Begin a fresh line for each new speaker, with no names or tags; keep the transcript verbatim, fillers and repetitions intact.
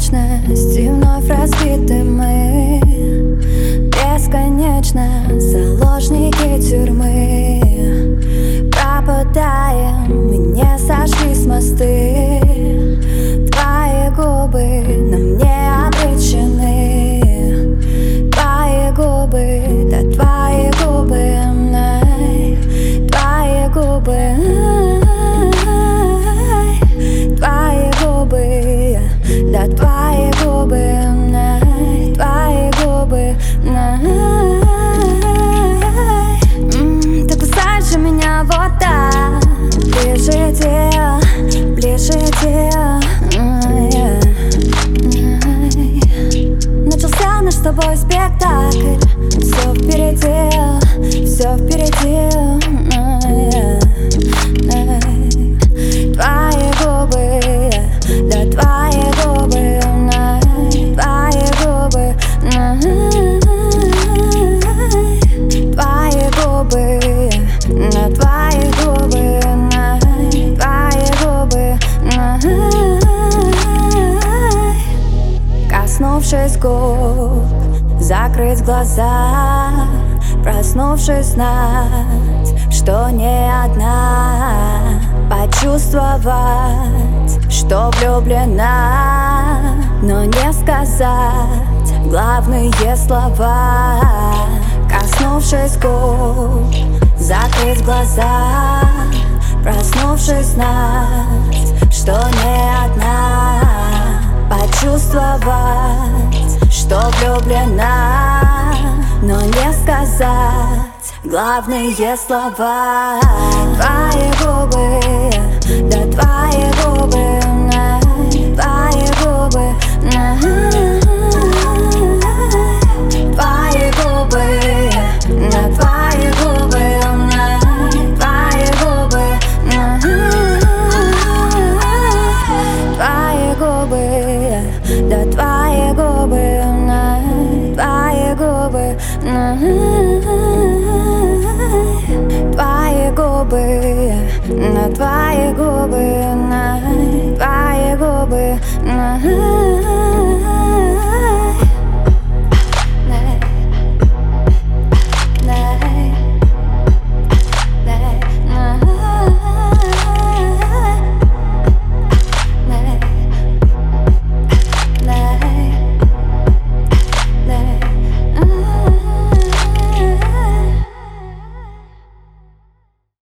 бесконечности вновь разбиты мы. Бесконечно заложники тюрьмы. Пропадаем, мы не сошли с мосты. Твои губы на мне обречены. Твои губы, да твои губы мной. Твои губы, твои губы, да твои губы мной. Твои губы мной. Ты кусаешь же меня вот так. Ближе иди, ближе иди. Начался наш с тобой спектакль. Все впереди, все впереди. Твои губы, да твои губы, твои губы, твои губы, на твои губы, твои губы. Коснувшись губ, закрыть глаза, проснувшись, знать, что не одна. Почувствовать, что влюблена, но не сказать главные слова. Коснувшись губ, закрыть глаза, проснувшись, знать, что не одна. Почувствовать, что влюблена, но не сказать главные слова. Твои губы, да твои губы, твои губы, твои губы, на твои губы, твои губы, твои губы, да твои губы, твои губы, твои губы, на твои губы, на твои губы.